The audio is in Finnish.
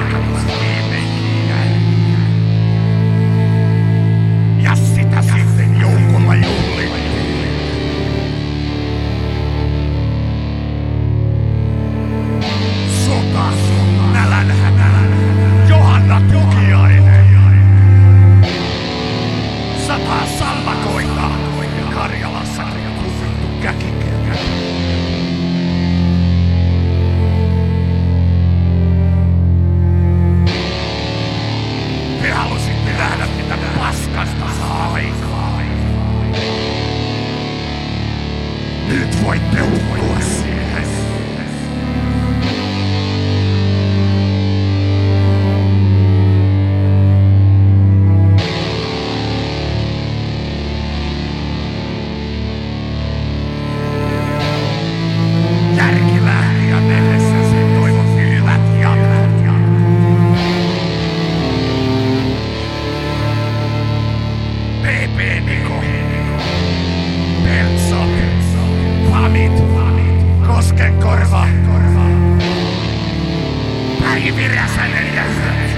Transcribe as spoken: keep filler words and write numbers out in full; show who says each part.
Speaker 1: karkatus viimeinkin jäi. Ja sitä sitten joukolla juhlittiin. Sota, nälänhätä, Johanna Tukiainen. Sataa sammakoita, Karjalassa kuvittu käkikeltä. Te halusitte nähdä, mitä paskasta saa aikaa. Nyt voitte uskoa siihen. Järki lähti ja edessä se toivotti hyvät jatkot. P P Niko, Peltso, Pamit, Koskenkorva, Päivi Räsänen ja